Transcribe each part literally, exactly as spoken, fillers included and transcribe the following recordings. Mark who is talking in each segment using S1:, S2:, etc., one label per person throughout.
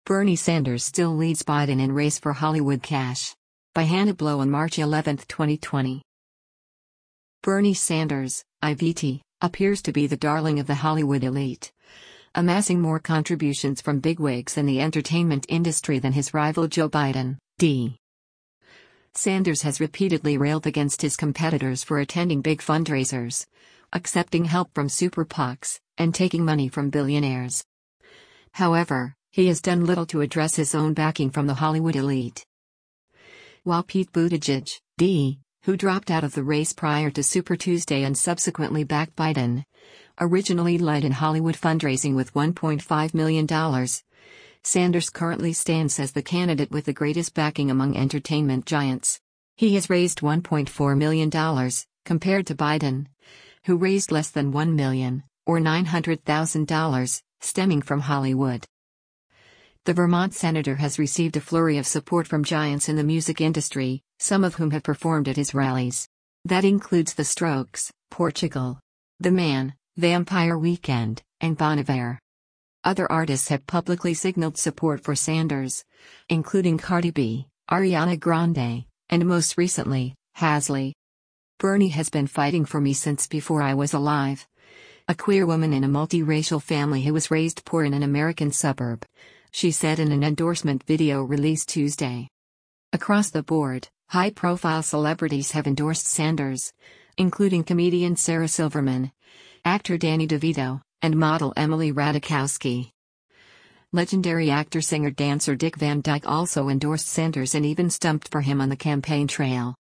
S1: Bernie Sanders still leads Biden in race for Hollywood cash. By Hannah Blow on March eleventh, twenty twenty. Bernie Sanders, I V T, appears to be the darling of the Hollywood elite, amassing more contributions from bigwigs in the entertainment industry than his rival Joe Biden, D. Sanders has repeatedly railed against his competitors for attending big fundraisers, accepting help from super PACs, and taking money from billionaires. However, he has done little to address his own backing from the Hollywood elite. While Pete Buttigieg, D., who dropped out of the race prior to Super Tuesday and subsequently backed Biden, originally led in Hollywood fundraising with one point five million dollars, Sanders currently stands as the candidate with the greatest backing among entertainment giants. He has raised one point four million dollars, compared to Biden, who raised less than one million dollars, or nine hundred thousand dollars, stemming from Hollywood. The Vermont senator has received a flurry of support from giants in the music industry, some of whom have performed at his rallies. That includes The Strokes, Portugal, The Man, Vampire Weekend, and Bon Iver. Other artists have publicly signaled support for Sanders, including Cardi B, Ariana Grande, and most recently, Halsey. Bernie has been fighting for me since before I was alive. A queer woman in a multiracial family who was raised poor in an American suburb, she said in an endorsement video released Tuesday. Across the board, high-profile celebrities have endorsed Sanders, including comedian Sarah Silverman, actor Danny DeVito, and model Emily Ratajkowski. Legendary actor-singer-dancer Dick Van Dyke also endorsed Sanders and even stumped for him on the campaign trail.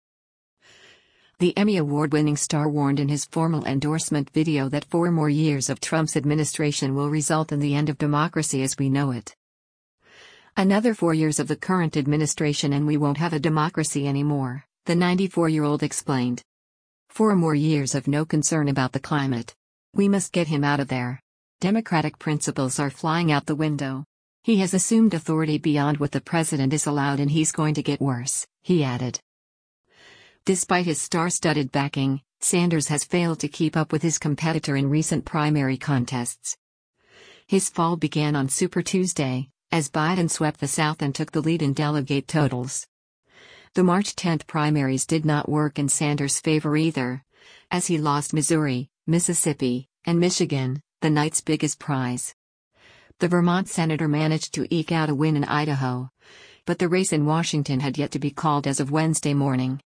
S1: The Emmy Award-winning star warned in his formal endorsement video that four more years of Trump's administration will result in the end of democracy as we know it. Another four years of the current administration and we won't have a democracy anymore, the ninety-four-year-old explained. Four more years of no concern about the climate. We must get him out of there. Democratic principles are flying out the window. He has assumed authority beyond what the president is allowed and he's going to get worse, he added. Despite his star-studded backing, Sanders has failed to keep up with his competitor in recent primary contests. His fall began on Super Tuesday, as Biden swept the South and took the lead in delegate totals. The March tenth primaries did not work in Sanders' favor either, as he lost Missouri, Mississippi, and Michigan, the night's biggest prize. The Vermont senator managed to eke out a win in Idaho, but the race in Washington had yet to be called as of Wednesday morning.